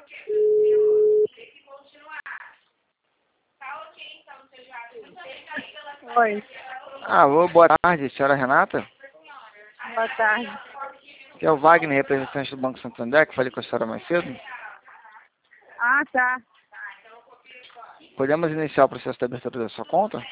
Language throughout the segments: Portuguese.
Oi, Alô, boa tarde, senhora Renata. boa tarde. Que é o Wagner, representante do Banco Santander, que falei com a senhora mais cedo. Ah, tá. Podemos iniciar o processo de abertura da sua conta?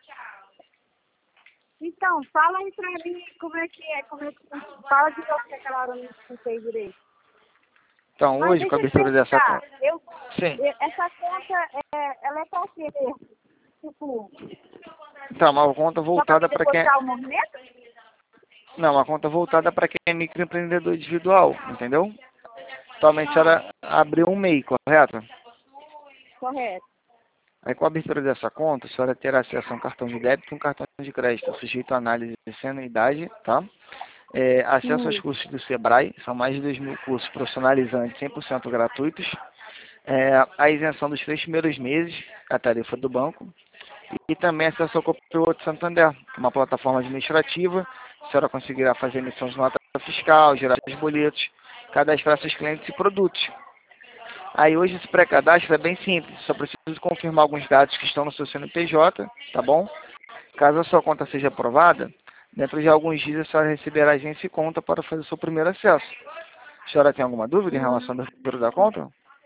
Então, fala aí pra mim como é que é, fala de novo que aquela hora eu não escutei direito. Então, Mas hoje, com a deixa eu te abertura dessa perguntar, conta... Sim. essa conta, ela é pra quê? Tipo, Então, uma conta só pra voltada me para quem... depositar o movimento? Não, uma conta voltada para quem é microempreendedor individual, entendeu? Atualmente a Ah, senhora abriu um MEI, correto? correto. Aí com a abertura dessa conta, a senhora terá acesso a um cartão de débito e um cartão de crédito, sujeito à análise de anuidade, tá? Acesso aos Hum, cursos do Sebrae, são mais de 2.000 cursos profissionalizantes 100% gratuitos. A isenção dos 3 primeiros meses, a tarifa do banco. E também acesso ao Copiloto Santander, que é uma plataforma administrativa. A senhora conseguirá fazer emissão de nota fiscal, gerar seus boletos, cadastrar seus clientes e produtos. Aí hoje esse pré-cadastro é bem simples, só preciso confirmar alguns dados que estão no seu CNPJ, tá bom? Caso a sua conta seja aprovada, dentro de alguns dias a senhora receberá a agência e conta para fazer o seu primeiro acesso. A senhora tem alguma dúvida em relação ao abertura da conta?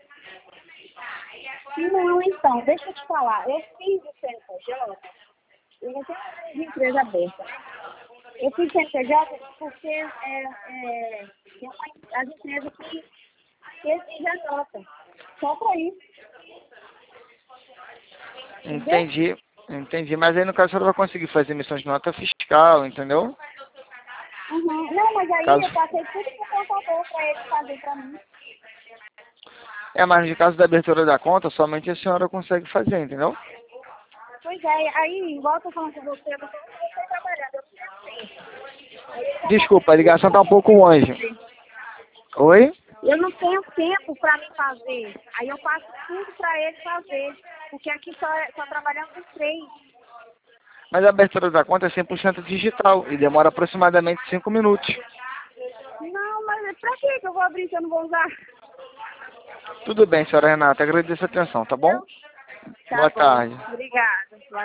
não, então, deixa eu te falar. Eu fiz o CNPJ, eu já tenho um ano de empresa aberta. Eu fiz CNPJ porque tem as empresas que exigem a nota. Só para isso, entendeu? Entendi, mas aí no caso a senhora vai conseguir fazer emissão de nota fiscal, entendeu? Uhum. Não, mas aí Caso... eu passei tudo pro contador para ele fazer para mim. Mas no caso da abertura da conta, somente a senhora consegue fazer, entendeu? Pois é, aí, igual eu tô falando com você, eu tô falando com você trabalhando, eu não tenho tempo. Aí ele já passou Desculpa, a tudo ligação para está um mim pouco para mim longe. fazer. Oi? Eu não tenho tempo para mim fazer. Aí eu passo tudo para ele fazer. Porque aqui só trabalhamos os três. Mas a abertura da conta é 100% digital e demora aproximadamente 5 minutos. Não, mas pra que eu vou abrir se eu não vou usar? Tudo bem, senhora Renata, agradeço a atenção, tá bom? Entendeu? Tá Boa bom. tarde. Obrigada.